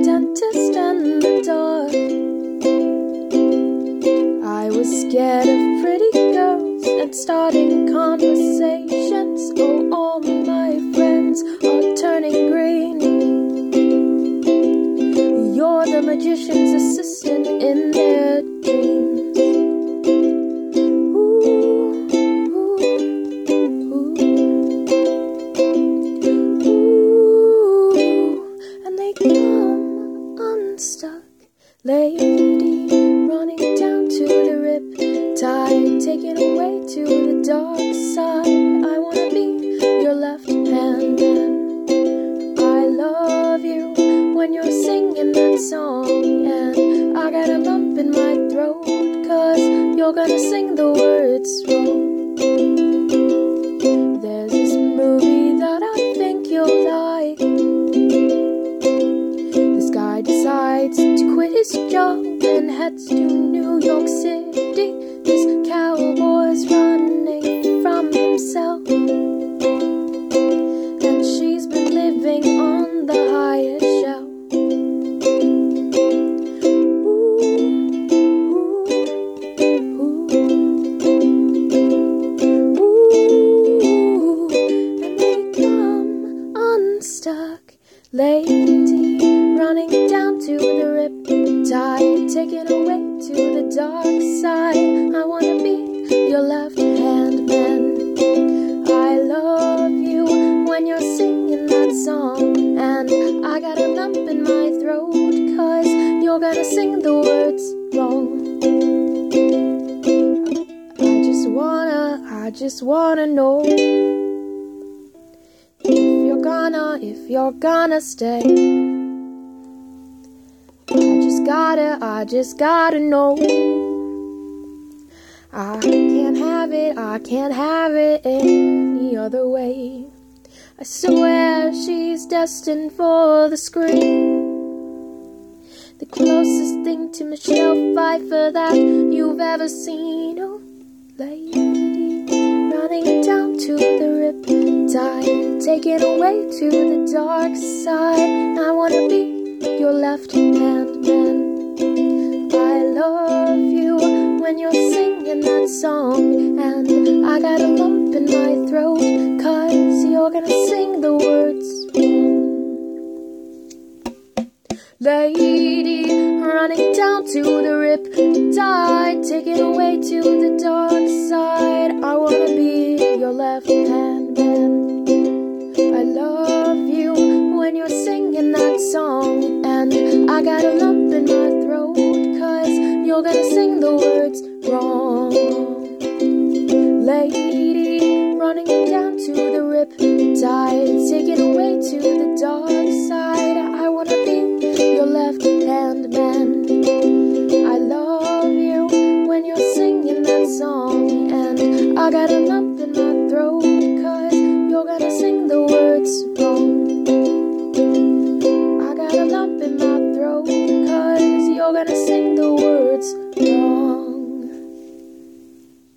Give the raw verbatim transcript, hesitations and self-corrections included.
dentist and the dark. I was scared of pretty girls and starting conversations. Oh, all my friends are turning green. You're the magician's assistant in their dreams. Ooh, ooh, ooh. Ooh, and they come unstuck. Lady running down to the rip tide, taken away to the dark side. I wanna be your left hand man. I love you when you're singing that song, and I got a lump in my throat, cause you're gonna sing the words wrong. There's this movie that I think you'll like. This guy decides to quit his job and heads to New York City. This cowboy's running from himself, and she's been living on the highest shelf. Stuck lady running down to the rip tide, taken away to the dark side. I wanna be your left hand man. I love you when you're singing that song, and I got a lump in my throat, cause you're gonna sing the words wrong. I just wanna, I just wanna know if you're gonna, if you're gonna stay. I just gotta, I just gotta know. I can't have it, I can't have it any other way. I swear she's destined for the screen, the closest thing to Michelle Pfeiffer that you've ever seen. Oh, lady, running down to the rip tide, taken away to the dark side. I wanna be your left hand man. I love you when you're singing that song, and I got a lump in my throat, cause you're gonna sing the words wrong. Lady running down to the rip tide, taken away to the dark side. I wanna be your left hand man. I love